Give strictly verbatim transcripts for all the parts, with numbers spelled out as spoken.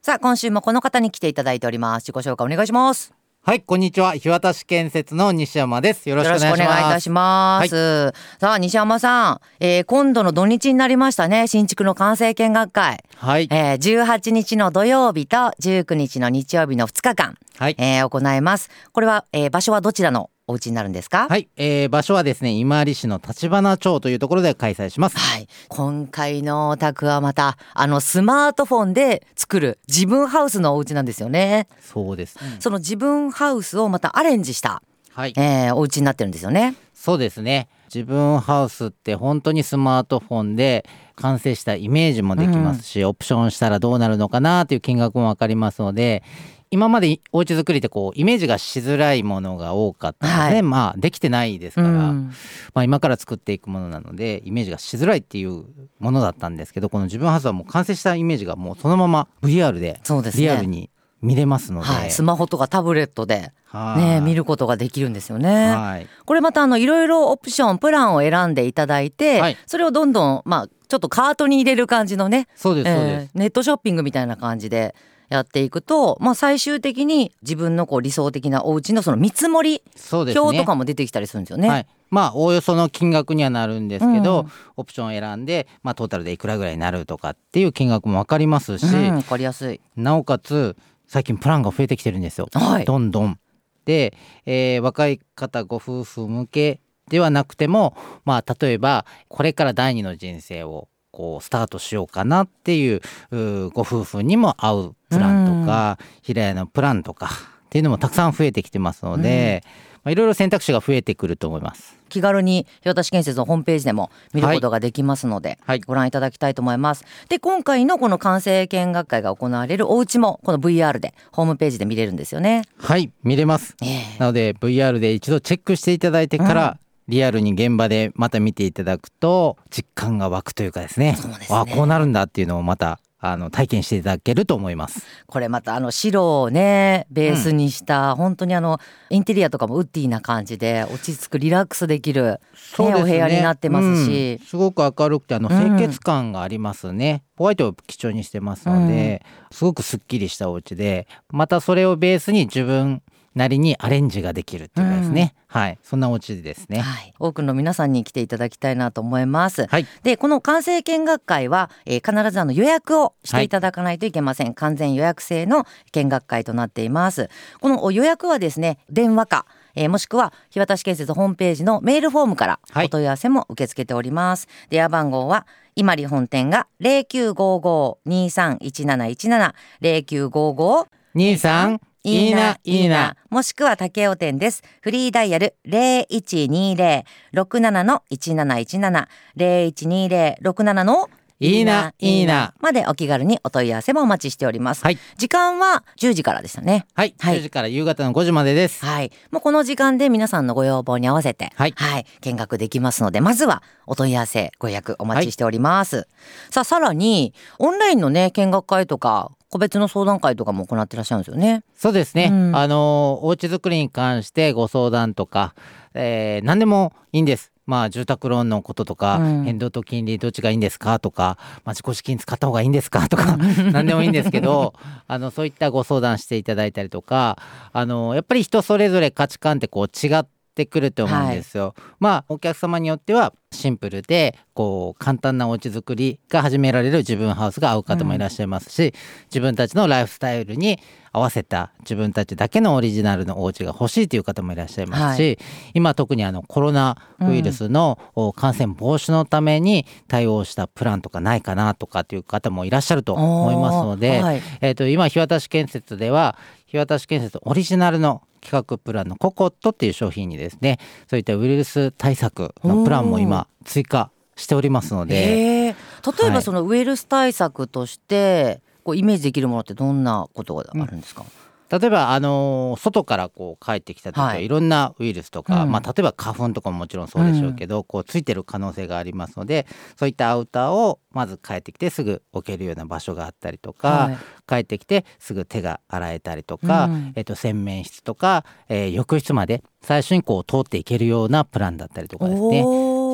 さあ今週もこの方に来ていただいております。自己紹介お願いします。 はい、こんにちは。日渡建設の西山です。よろしくお願いします。 よろしくお願いいたします、はい、さあ西山さん、えー、今度の土日になりましたね。新築の完成見学会、 はい、 えー、じゅうはちにちの土曜日とじゅうくにちの日曜日のふつかかん、はい、えー、行います。これは、えー、場所はどちらのお家になるんですか？ はい、えー、場所はですね、今治市の橘町というところで開催します。 はい、今回のお宅はまたあのスマートフォンで作る自分ハウスのお家なんですよね。 そうです、うん、 その自分ハウスをまたアレンジした、はい、えー、お家になってるんですよね。 そうですね。自分ハウスって本当にスマートフォンで完成したイメージもできますし、うん、オプションしたらどうなるのかなという金額も分かりますので、今までお家作りってこうイメージがしづらいものが多かったので、はい、まあできてないですから、うんまあ、今から作っていくものなのでイメージがしづらいっていうものだったんですけど、この自分ハウスはもう完成したイメージがもうそのまま ブイアール でリアルに見れますので、 はい、スマホとかタブレットで、ね、見ることができるんですよね。はい、これまたあのいろいろオプションプランを選んでいただいて、はい、それをどんどん、まあ、ちょっとカートに入れる感じのね、 そうですそうです、 えー、ネットショッピングみたいな感じでやっていくと、まあ、最終的に自分のこう理想的なお家のその見積もり表とかも出てきたりするんですよね。はい、 まあおおよその金額にはなるんですけど、うん、オプションを選んで、まあ、トータルでいくらぐらいになるとかっていう金額も分かりますし、うん、 分かりやすい。 なおかつ最近プランが増えてきてるんですよ、はい、どんどんで、えー、若い方ご夫婦向けではなくても、まあ、例えばこれから第二の人生をこうスタートしようかなっていう、うご夫婦にも合うプランとか、平屋のプランとかっていうのもたくさん増えてきてますので、まあ、いろいろ選択肢が増えてくると思います。 気軽に日渡建設のホームページでも見ることができますので、はい、ご覧いただきたいと思います。で今回のこの完成見学会が行われるお家もこの ブイアール でホームページで見れるんですよね。 はい見れます、えー、なので ブイアール で一度チェックしていただいてから、うんリアルに現場でまた見ていただくと実感が湧くというかですね、そうですね、あこうなるんだっていうのをまたあの体験していただけると思います。 これまたあの白をねベースにした、うん、本当にあのインテリアとかもウッディな感じで落ち着くリラックスできる、ねね、お部屋になってますし、 うん、すごく明るくてあの清潔感がありますね、うん、ホワイトを基調にしてますので、うん、すごくすっきりしたお家で、またそれをベースに自分なりにアレンジができるっていうかですね、うん、はい、そんなお家ですね、はい、 多くの皆さんに来ていただきたいなと思います、はい、でこの完成見学会は、えー、必ずあの予約をしていただかないといけません、はい、完全予約制の見学会となっています。この予約はですね電話か、えー、もしくは日渡建設ホームページのメールフォームからお問い合わせも受け付けております、はい、電話番号は今里本店が ゼロきゅうごご にさんいちなないちなな ゼロきゅうごごにさんいいないいな、 もしくは竹雄店です。フリーダイヤル ゼロいちにゼロ ろくなな いちなないちなな ゼロいちにゼロ ろくなないいないいなまでお気軽にお問い合わせもお待ちしております、はい、時間はじゅうじからでしたね。 はい、はい、じゅうじから夕方のごじまでです、 はい、もうこの時間で皆さんのご要望に合わせて、はいはい、見学できますので、まずはお問い合わせご予約お待ちしております、はい、さあさらにオンラインのね見学会とか個別の相談会とかも行ってらっしゃるんですよね。 そうですね、うん、あのお家作りに関してご相談とか、えー、何でもいいんです。まあ、住宅ローンのこととか、うん、変動と金利どっちがいいんですかとか、まあ、自己資金使った方がいいんですかとか何でもいいんですけどあのそういったご相談していただいたりとか、あのやっぱり人それぞれ価値観ってこう違ってくると思うんですよ、はい、まあお客様によってはシンプルでこう簡単なお家作りが始められる自分ハウスが合う方もいらっしゃいますし、うん、自分たちのライフスタイルに合わせた自分たちだけのオリジナルのお家が欲しいという方もいらっしゃいますし、はい、今特にあのコロナウイルスの感染防止のために対応したプランとかないかなとかっていう方もいらっしゃると思いますので、はい、えーと、今日渡建設では日渡建設オリジナルの企画プランのココットっていう商品にですね、そういったウイルス対策のプランも今追加しておりますので、 例えばそのウイルス対策としてこうイメージできるものってどんなことがあるんですか？ うん、例えば、あのー、外からこう帰ってきた時はいろんなウイルスとか、はい、まあ、例えば花粉とかももちろんそうでしょうけど、うん、こうついてる可能性がありますので、そういったアウターをまず帰ってきてすぐ置けるような場所があったりとか、はい、帰ってきてすぐ手が洗えたりとか、うん、えっと、洗面室とか、えー、浴室まで最初にこう通っていけるようなプランだったりとかですね、そ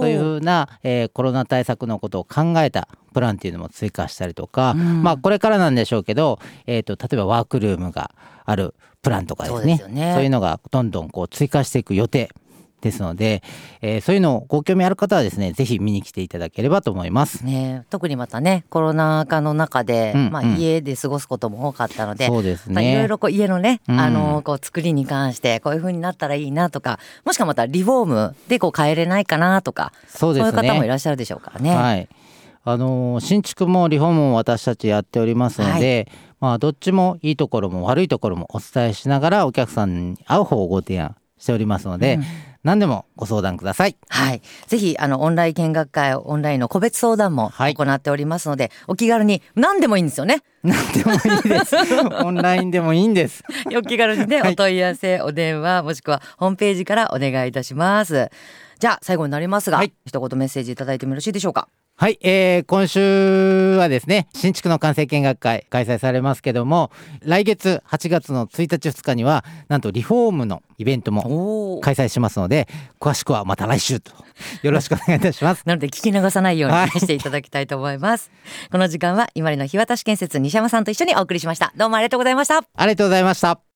そういうふうな、えー、コロナ対策のことを考えたプランっていうのも追加したりとか、うん、まあこれからなんでしょうけど、えーと、例えばワークルームがあるプランとかですね、そうですよね。そういうのがどんどんこう追加していく予定ですので、えー、そういうのをご興味ある方はですね、ぜひ見に来ていただければと思います、 ね、特にまたねコロナ禍の中で、うんうん、まあ、家で過ごすことも多かったので、そうですね、いろいろこう家のね、うん、あのこう作りに関してこういう風になったらいいなとか、もしくはまたリフォームでこう変えれないかなとか、そうですね、そういう方もいらっしゃるでしょうからね。 はい、あのー、新築もリフォームも私たちやっておりますので、はい、まあ、どっちもいいところも悪いところもお伝えしながらお客さんに合う方をご提案しておりますので、うん、何でもご相談ください。 はい、ぜひあのオンライン見学会、オンラインの個別相談も行っておりますので、はい、お気軽に何でもいいんですよね。 何でもいいですオンラインでもいいんです。 お気軽にね、はい、お問い合わせ、お電話もしくはホームページからお願いいたします。じゃあ最後になりますが、はい、一言メッセージいただいてもよろしいでしょうか。 はい、えー、今週はですね、新築の完成見学会開催されますけども、来月はちがつのついたちふつかにはなんとリフォームのイベントも開催しますので、詳しくはまた来週とよろしくお願いいたしますなので聞き流さないようにしていただきたいと思います、はい、この時間は今里の日渡建設西山さんと一緒にお送りしました。どうもありがとうございました。 ありがとうございました。